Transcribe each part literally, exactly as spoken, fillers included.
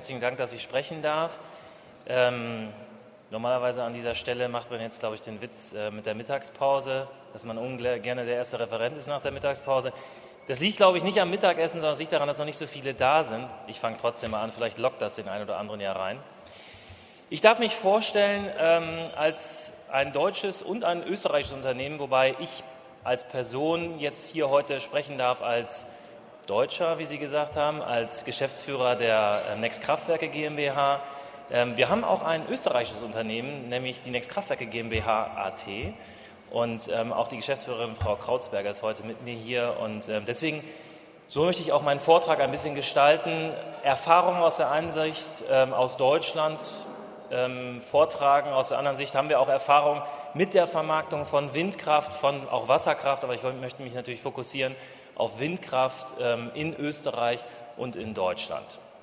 herzlichen Dank, dass ich sprechen darf. Ähm, normalerweise an dieser Stelle macht man jetzt, glaube ich, den Witz äh, mit der Mittagspause, dass man ungern gerne der erste Referent ist nach der Mittagspause. Das liegt, glaube ich, nicht am Mittagessen, sondern es liegt daran, dass noch nicht so viele da sind. Ich fange trotzdem mal an, vielleicht lockt das den einen oder anderen ja rein. Ich darf mich vorstellen ähm, als ein deutsches und ein österreichisches Unternehmen, wobei ich als Person jetzt hier heute sprechen darf als Deutscher, wie Sie gesagt haben, als Geschäftsführer der Next Kraftwerke GmbH. Ähm, wir haben auch ein österreichisches Unternehmen, nämlich die Next Kraftwerke GmbH A T. Und ähm, auch die Geschäftsführerin Frau Krautsberger ist heute mit mir hier. Und ähm, deswegen, so möchte ich auch meinen Vortrag ein bisschen gestalten. Erfahrungen aus der einen Sicht ähm, aus Deutschland ähm, vortragen. Aus der anderen Sicht haben wir auch Erfahrung mit der Vermarktung von Windkraft, von auch Wasserkraft. Aber ich möchte mich natürlich fokussieren auf Windkraft ähm, in Österreich und in Deutschland.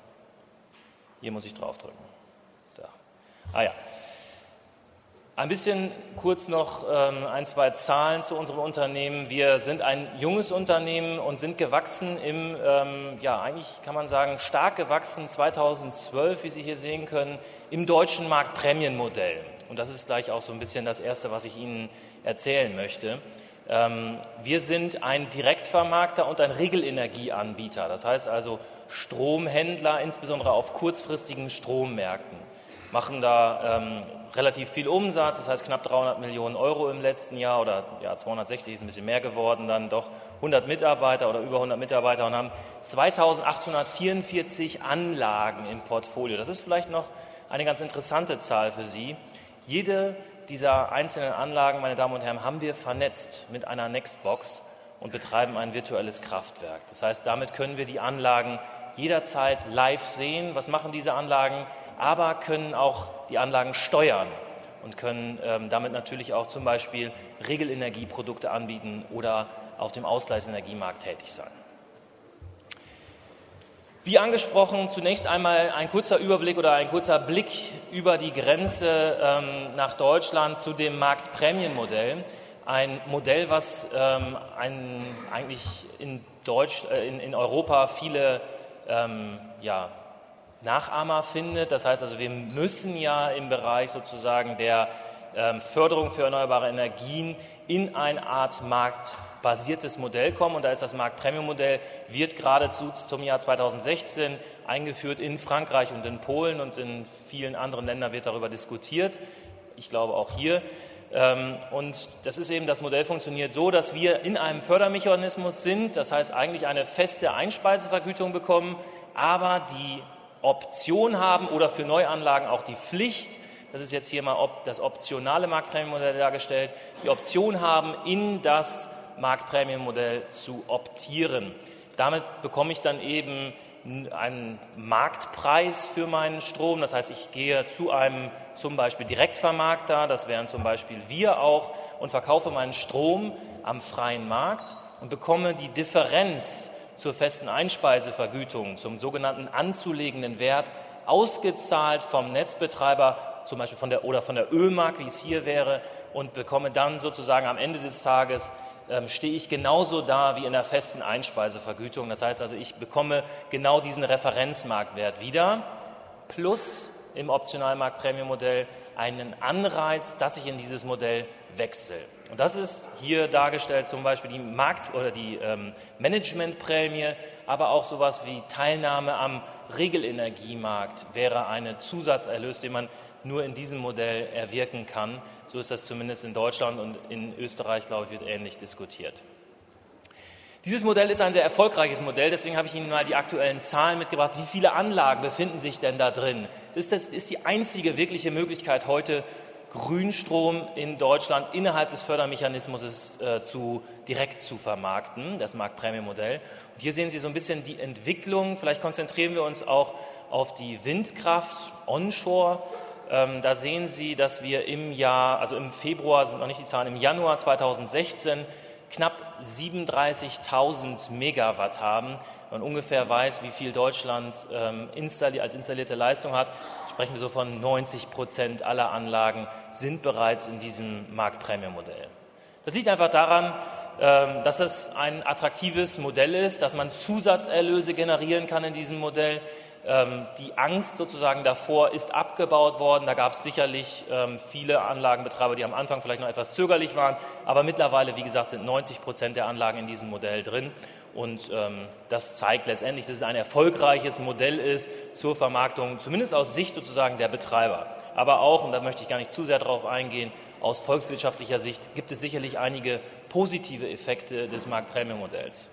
Hier muss ich draufdrücken. Da. Ah ja. Ein bisschen kurz noch ähm, ein, zwei Zahlen zu unserem Unternehmen. Wir sind ein junges Unternehmen und sind gewachsen im, ähm, ja eigentlich kann man sagen, stark gewachsen zweitausendzwölf, wie Sie hier sehen können, im deutschen Marktprämienmodell. Und das ist gleich auch so ein bisschen das Erste, was ich Ihnen erzählen möchte. Ähm, wir sind ein Direktvermarkter und ein Regelenergieanbieter. Das heißt also Stromhändler, insbesondere auf kurzfristigen Strommärkten. Machen da ähm, relativ viel Umsatz, das heißt knapp dreihundert Millionen Euro im letzten Jahr oder ja, zweihundertsechzig ist ein bisschen mehr geworden, dann doch hundert Mitarbeiter oder über hundert Mitarbeiter und haben zweitausendachthundertvierundvierzig Anlagen im Portfolio. Das ist vielleicht noch eine ganz interessante Zahl für Sie. Jede dieser einzelnen Anlagen, meine Damen und Herren, haben wir vernetzt mit einer Nextbox und betreiben ein virtuelles Kraftwerk. Das heißt, damit können wir die Anlagen jederzeit live sehen. Was machen diese Anlagen? Aber können auch die Anlagen steuern und können ähm, damit natürlich auch zum Beispiel Regelenergieprodukte anbieten oder auf dem Ausgleichsenergiemarkt tätig sein. Wie angesprochen, zunächst einmal ein kurzer Überblick oder ein kurzer Blick über die Grenze ähm, nach Deutschland zu dem Marktprämienmodell. Ein Modell, was ähm, ein, eigentlich in, Deutsch, äh, in, in Europa viele ähm, ja, Nachahmer findet. Das heißt also, wir müssen ja im Bereich sozusagen der ähm, Förderung für erneuerbare Energien in eine Art marktbasiertes Modell kommen. Und da ist das Marktprämienmodell, wird geradezu zum Jahr zweitausendsechzehn eingeführt in Frankreich und in Polen und in vielen anderen Ländern wird darüber diskutiert. Ich glaube auch hier. Ähm, und das ist eben, das Modell funktioniert so, dass wir in einem Fördermechanismus sind, das heißt eigentlich eine feste Einspeisevergütung bekommen, aber die Option haben oder für Neuanlagen auch die Pflicht, das ist jetzt hier mal das optionale Marktprämienmodell dargestellt, die Option haben, in das Marktprämienmodell zu optieren. Damit bekomme ich dann eben einen Marktpreis für meinen Strom. Das heißt, ich gehe zu einem zum Beispiel Direktvermarkter, das wären zum Beispiel wir auch, und verkaufe meinen Strom am freien Markt und bekomme die Differenz zur festen Einspeisevergütung, zum sogenannten anzulegenden Wert, ausgezahlt vom Netzbetreiber, zum Beispiel von der, oder von der ÖMAG, wie es hier wäre, und bekomme dann sozusagen am Ende des Tages, ähm, stehe ich genauso da wie in der festen Einspeisevergütung. Das heißt also, ich bekomme genau diesen Referenzmarktwert wieder, plus im optionalen Marktprämienmodell einen Anreiz, dass ich in dieses Modell wechsle. Und das ist hier dargestellt zum Beispiel die Markt- oder die ähm, Managementprämie, aber auch sowas wie Teilnahme am Regelenergiemarkt wäre eine Zusatzerlös, den man nur in diesem Modell erwirken kann. So ist das zumindest in Deutschland und in Österreich, glaube ich, wird ähnlich diskutiert. Dieses Modell ist ein sehr erfolgreiches Modell, deswegen habe ich Ihnen mal die aktuellen Zahlen mitgebracht. Wie viele Anlagen befinden sich denn da drin? Das ist, das ist die einzige wirkliche Möglichkeit heute, Grünstrom in Deutschland innerhalb des Fördermechanismus äh, zu, direkt zu vermarkten, das Marktprämienmodell. Und hier sehen Sie so ein bisschen die Entwicklung. Vielleicht konzentrieren wir uns auch auf die Windkraft onshore. Ähm, da sehen Sie, dass wir im Jahr, also im Februar sind noch nicht die Zahlen, im Januar zweitausendsechzehn knapp siebenunddreißigtausend Megawatt haben. Wenn man ungefähr weiß, wie viel Deutschland ähm, installi- als installierte Leistung hat, sprechen wir so von neunzig Prozent aller Anlagen sind bereits in diesem Marktprämienmodell. Das liegt einfach daran, ähm, dass es ein attraktives Modell ist, dass man Zusatzerlöse generieren kann in diesem Modell, Ähm, die Angst sozusagen davor ist abgebaut worden. Da gab es sicherlich ähm, viele Anlagenbetreiber, die am Anfang vielleicht noch etwas zögerlich waren, aber mittlerweile, wie gesagt, sind neunzig Prozent der Anlagen in diesem Modell drin. Und ähm, das zeigt letztendlich, dass es ein erfolgreiches Modell ist zur Vermarktung, zumindest aus Sicht sozusagen der Betreiber. Aber auch, und da möchte ich gar nicht zu sehr darauf eingehen, aus volkswirtschaftlicher Sicht gibt es sicherlich einige positive Effekte des Marktprämienmodells.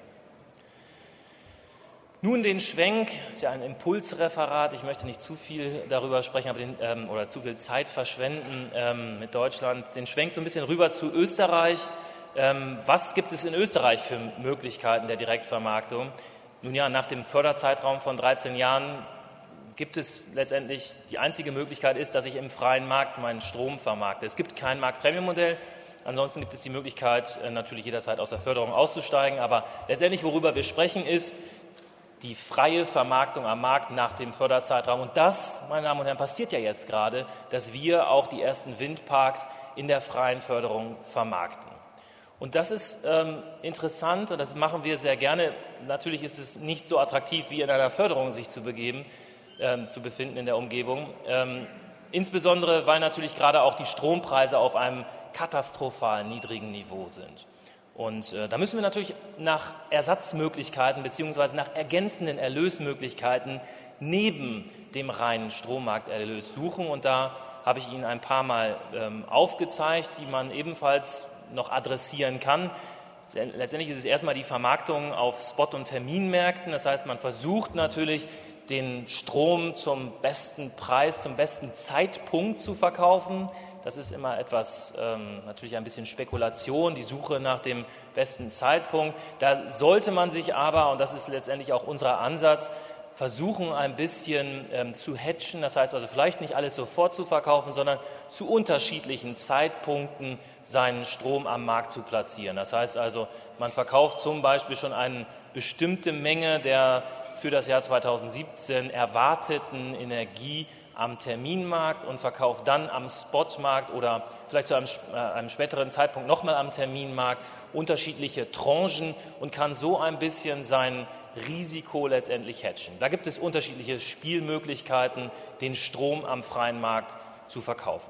Nun den Schwenk, das ist ja ein Impulsreferat, ich möchte nicht zu viel darüber sprechen aber den, ähm, oder zu viel Zeit verschwenden ähm, mit Deutschland, den Schwenk so ein bisschen rüber zu Österreich. Ähm, was gibt es in Österreich für Möglichkeiten der Direktvermarktung? Nun ja, nach dem Förderzeitraum von dreizehn Jahren gibt es letztendlich, die einzige Möglichkeit ist, dass ich im freien Markt meinen Strom vermarkte. Es gibt kein Marktprämienmodell. Ansonsten gibt es die Möglichkeit, natürlich jederzeit aus der Förderung auszusteigen. Aber letztendlich, worüber wir sprechen, ist die freie Vermarktung am Markt nach dem Förderzeitraum. Und das, meine Damen und Herren, passiert ja jetzt gerade, dass wir auch die ersten Windparks in der freien Förderung vermarkten. Und das ist ähm, interessant und das machen wir sehr gerne. Natürlich ist es nicht so attraktiv, wie in einer Förderung sich zu begeben, ähm, zu befinden in der Umgebung. Ähm, insbesondere, weil natürlich gerade auch die Strompreise auf einem katastrophal niedrigen Niveau sind. Und äh, da müssen wir natürlich nach Ersatzmöglichkeiten beziehungsweise nach ergänzenden Erlösmöglichkeiten neben dem reinen Strommarkterlös suchen. Und da habe ich Ihnen ein paar Mal ähm, aufgezeigt, die man ebenfalls noch adressieren kann. Letztendlich ist es erstmal die Vermarktung auf Spot- und Terminmärkten. Das heißt, man versucht natürlich, den Strom zum besten Preis, zum besten Zeitpunkt zu verkaufen. Das ist immer etwas, ähm, natürlich ein bisschen Spekulation, die Suche nach dem besten Zeitpunkt. Da sollte man sich aber, und das ist letztendlich auch unser Ansatz, versuchen ein bisschen ähm, zu hedgen, das heißt also vielleicht nicht alles sofort zu verkaufen, sondern zu unterschiedlichen Zeitpunkten seinen Strom am Markt zu platzieren. Das heißt also, man verkauft zum Beispiel schon eine bestimmte Menge der für das Jahr zweitausendsiebzehn erwarteten Energie am Terminmarkt und verkauft dann am Spotmarkt oder vielleicht zu einem, äh, einem späteren Zeitpunkt nochmal am Terminmarkt unterschiedliche Tranchen und kann so ein bisschen sein Risiko letztendlich hedgen. Da gibt es unterschiedliche Spielmöglichkeiten, den Strom am freien Markt zu verkaufen.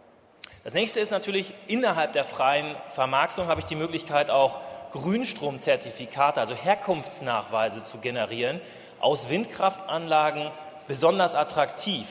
Das nächste ist natürlich, innerhalb der freien Vermarktung habe ich die Möglichkeit, auch Grünstromzertifikate, also Herkunftsnachweise zu generieren, aus Windkraftanlagen besonders attraktiv.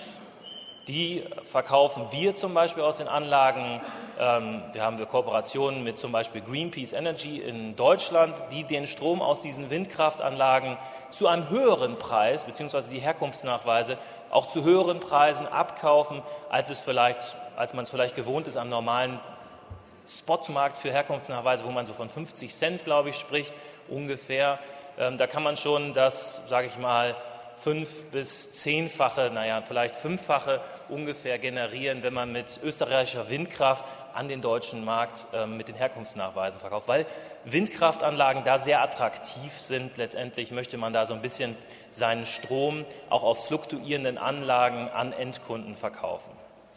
Die verkaufen wir zum Beispiel aus den Anlagen. Ähm, wir haben wir Kooperationen mit zum Beispiel Greenpeace Energy in Deutschland, die den Strom aus diesen Windkraftanlagen zu einem höheren Preis, beziehungsweise die Herkunftsnachweise, auch zu höheren Preisen abkaufen, als es vielleicht, als man es vielleicht gewohnt ist am normalen Spotmarkt für Herkunftsnachweise, wo man so von fünfzig Cent, glaube ich, spricht, ungefähr. Ähm, da kann man schon das, sage ich mal, fünf- bis zehnfache, naja, vielleicht fünffache ungefähr generieren, wenn man mit österreichischer Windkraft an den deutschen Markt äh, mit den Herkunftsnachweisen verkauft. Weil Windkraftanlagen da sehr attraktiv sind. Letztendlich möchte man da so ein bisschen seinen Strom auch aus fluktuierenden Anlagen an Endkunden verkaufen.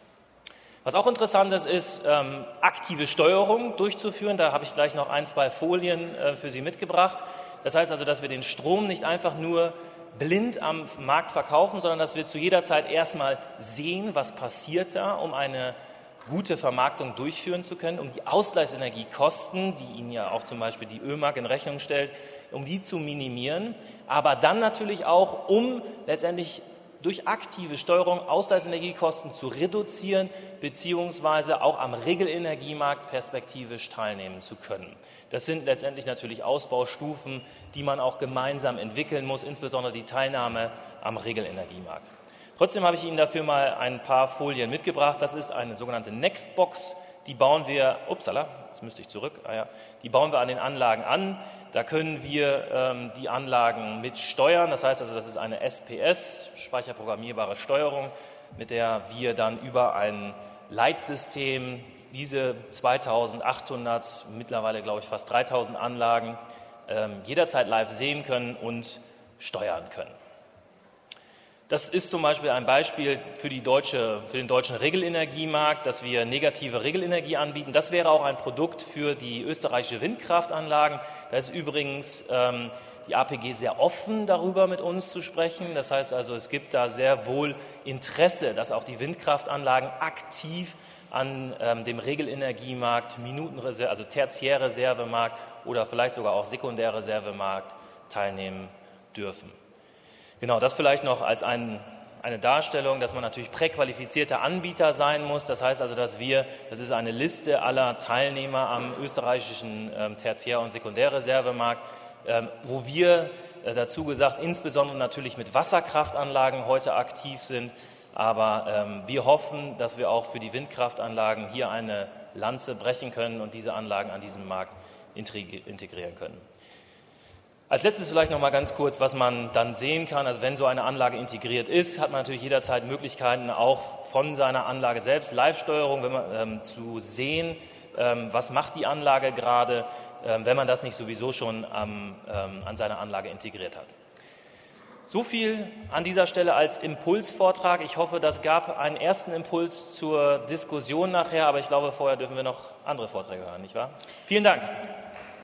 Was auch interessant ist, ist, ähm, aktive Steuerung durchzuführen. Da habe ich gleich noch ein, zwei Folien äh, für Sie mitgebracht. Das heißt also, dass wir den Strom nicht einfach nur blind am Markt verkaufen, sondern dass wir zu jeder Zeit erstmal sehen, was passiert da, um eine gute Vermarktung durchführen zu können, um die Ausgleichsenergiekosten, die Ihnen ja auch zum Beispiel die ÖMAG in Rechnung stellt, um die zu minimieren, aber dann natürlich auch, um letztendlich durch aktive Steuerung Ausgleichsenergiekosten zu reduzieren beziehungsweise auch am Regelenergiemarkt perspektivisch teilnehmen zu können. Das sind letztendlich natürlich Ausbaustufen, die man auch gemeinsam entwickeln muss, insbesondere die Teilnahme am Regelenergiemarkt. Trotzdem habe ich Ihnen dafür mal ein paar Folien mitgebracht. Das ist eine sogenannte Nextbox. Die bauen wir, upsala, jetzt müsste ich zurück, ah ja, die bauen wir an den Anlagen an. Da können wir ähm, die Anlagen mit steuern. Das heißt also, das ist eine S P S, speicherprogrammierbare Steuerung, mit der wir dann über ein Leitsystem diese zweitausendachthundert, mittlerweile glaube ich fast dreitausend Anlagen ähm, jederzeit live sehen können und steuern können. Das ist zum Beispiel ein Beispiel für, die deutsche, für den deutschen Regelenergiemarkt, dass wir negative Regelenergie anbieten. Das wäre auch ein Produkt für die österreichische Windkraftanlagen. Da ist übrigens ähm, die A P G sehr offen darüber mit uns zu sprechen. Das heißt also, es gibt da sehr wohl Interesse, dass auch die Windkraftanlagen aktiv an ähm, dem Regelenergiemarkt, Minutenreserve, also Tertiärreservemarkt oder vielleicht sogar auch Sekundärreservemarkt teilnehmen dürfen. Genau, das vielleicht noch als ein, eine Darstellung, dass man natürlich präqualifizierter Anbieter sein muss. Das heißt also, dass wir, das ist eine Liste aller Teilnehmer am österreichischen ähm, Tertiär- und Sekundärreservemarkt, ähm, wo wir äh, dazu gesagt, insbesondere natürlich mit Wasserkraftanlagen heute aktiv sind. Aber ähm, wir hoffen, dass wir auch für die Windkraftanlagen hier eine Lanze brechen können und diese Anlagen an diesem Markt integrieren können. Als letztes vielleicht noch mal ganz kurz, was man dann sehen kann. Also wenn so eine Anlage integriert ist, hat man natürlich jederzeit Möglichkeiten, auch von seiner Anlage selbst Live-Steuerung wenn man, ähm, zu sehen, ähm, was macht die Anlage gerade, ähm, wenn man das nicht sowieso schon ähm, ähm, an seiner Anlage integriert hat. So viel an dieser Stelle als Impulsvortrag. Ich hoffe, das gab einen ersten Impuls zur Diskussion nachher, aber ich glaube, vorher dürfen wir noch andere Vorträge hören, nicht wahr? Vielen Dank.